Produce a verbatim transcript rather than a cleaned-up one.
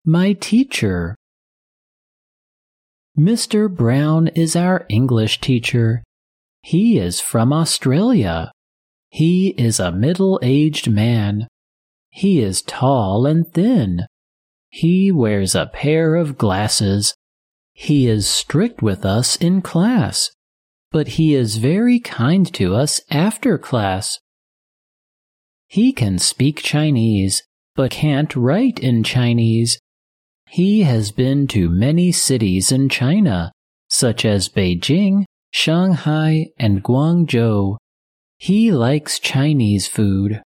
My teacher. Mister Brown is our English teacher. He is from Australia. He is a middle-aged man. He is tall and thin. He wears a pair of glasses. He is strict with us in class, but he is very kind to us after class. He can speak Chinese, but can't write in Chinese. He has been to many cities in China, such as Beijing, Shanghai, and Guangzhou. He likes Chinese food.